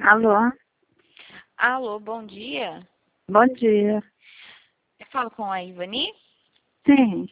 Alô, Alô, bom dia. bom dia. Eu falo com a Ivani. Sim,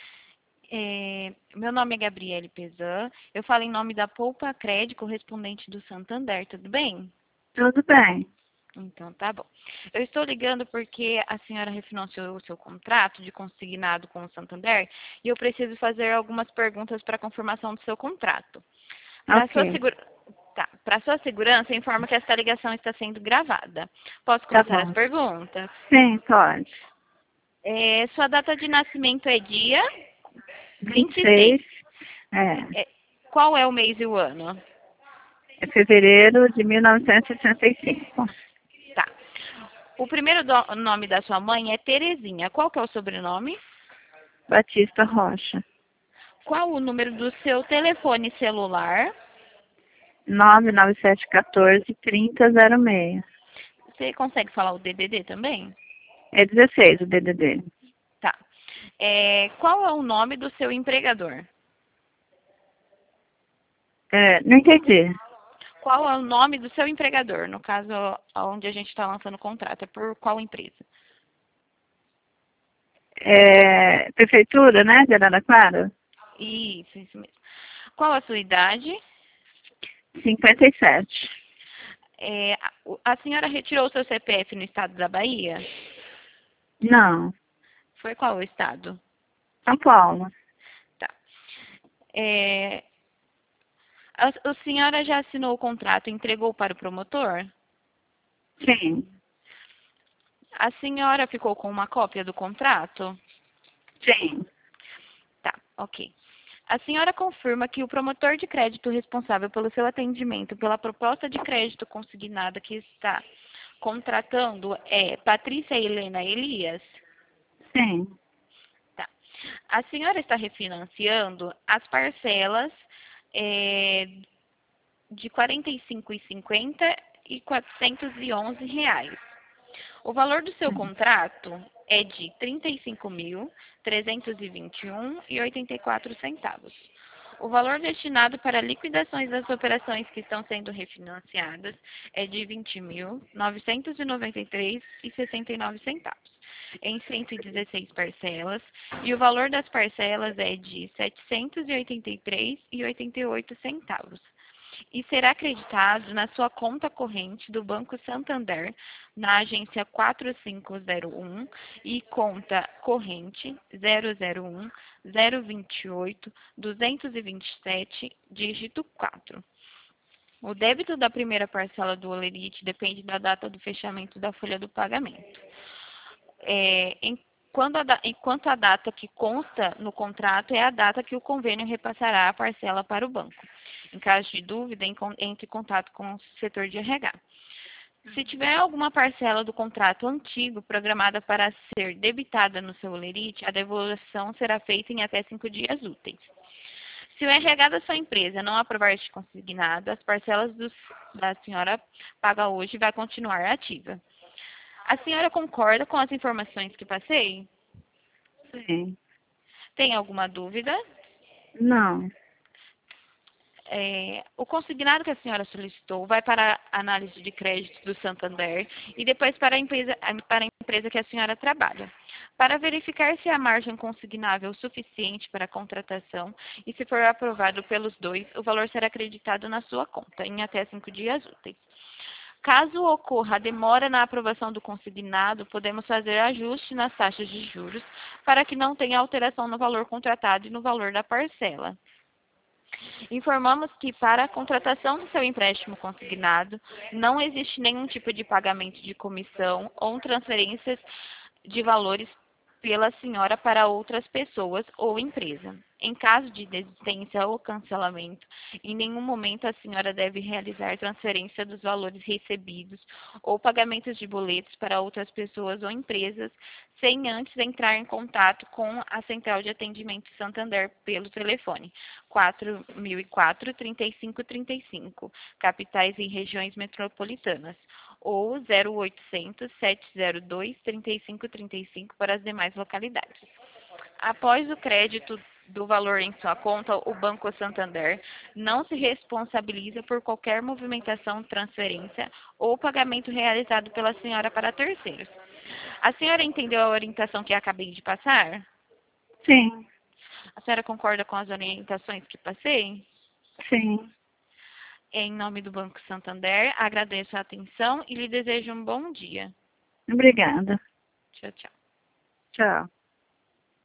Meu nome é Gabriele Pesan. Eu falo em nome da Poupa Crédito, correspondente do Santander, tudo bem? tudo bem. Então, tá bom. Eu estou ligando porque a senhora refinanciou o seu contrato de consignado com o Santander e eu preciso fazer algumas perguntas para confirmação do seu contrato. Para Ok, sua Para sua segurança, informo que esta ligação está sendo gravada. Posso tá começar as bom. perguntas? Sim, pode. Sua data de nascimento é dia 26. 26, é, É, qual é o mês e o ano? é fevereiro de 1965. Tá. O primeiro nome da sua mãe é Terezinha. Qual que é o sobrenome? Batista Rocha, Qual o número do seu telefone celular? 99714-3006. Você consegue falar o DDD também? É 16 o DDD. Tá. Qual é o nome do seu empregador? Não entendi. Qual é o nome do seu empregador? No caso, onde a gente está lançando o contrato. É por qual empresa? Prefeitura, né, de Araraquara? Isso mesmo. Qual a sua idade? 57. A senhora retirou o seu CPF no estado da Bahia? Não, Foi qual o estado? São Paulo. Tá. É, a senhora já assinou o contrato e entregou para o promotor? Sim, A senhora ficou com uma cópia do contrato? sim, Tá, ok. A senhora confirma que o promotor de crédito responsável pelo seu atendimento pela proposta de crédito consignada que está contratando é Patrícia Helena Elias? sim, Tá. A senhora está refinanciando as parcelas é, de R$ 45,50 e R$ 411 reais. O valor do seu sim. contrato é de R$ 35.321,84 centavos. O valor destinado para liquidações das operações que estão sendo refinanciadas é de R$ 20.993,69 centavos, em 116 parcelas, e o valor das parcelas é de R$ 783,88 centavos e será acreditado na sua conta corrente do Banco Santander, na agência 4501 e conta corrente 001 028 227, dígito 4. O débito da primeira parcela do Olerite depende da data do fechamento da folha do pagamento. Enquanto a data que consta no contrato é a data que o convênio repassará a parcela para o banco. Em caso de dúvida, entre em contato com o setor de RH. Se tiver alguma parcela do contrato antigo programada para ser debitada no seu Olerite, a devolução será feita em até 5 dias úteis. Se o RH da sua empresa não aprovar este consignado, as parcelas da senhora paga hoje vai continuar ativa. A senhora concorda com as informações que passei? Sim. Tem alguma dúvida? Não. O consignado que a senhora solicitou vai para a análise de crédito do Santander e depois para a empresa que a senhora trabalha, para verificar se a margem consignável é suficiente para a contratação e se for aprovado pelos dois, o valor será acreditado na sua conta em até 5 dias úteis. Caso ocorra a demora na aprovação do consignado, podemos fazer ajuste nas taxas de juros para que não tenha alteração no valor contratado e no valor da parcela. Informamos que para a contratação do seu empréstimo consignado, não existe nenhum tipo de pagamento de comissão ou transferências de valores pela senhora para outras pessoas ou empresa. Em caso de desistência ou cancelamento, em nenhum momento a senhora deve realizar transferência dos valores recebidos ou pagamentos de boletos para outras pessoas ou empresas, sem antes entrar em contato com a Central de Atendimento Santander pelo telefone 4004-3535, capitais e regiões metropolitanas, ou 0800 702 3535 para as demais localidades. Após o crédito do valor em sua conta, o Banco Santander não se responsabiliza por qualquer movimentação, transferência ou pagamento realizado pela senhora para terceiros. A senhora entendeu a orientação que acabei de passar? Sim. A senhora concorda com as orientações que passei? Sim. Em nome do Banco Santander, agradeço a atenção e lhe desejo um bom dia. Obrigada. Tchau, tchau. Tchau.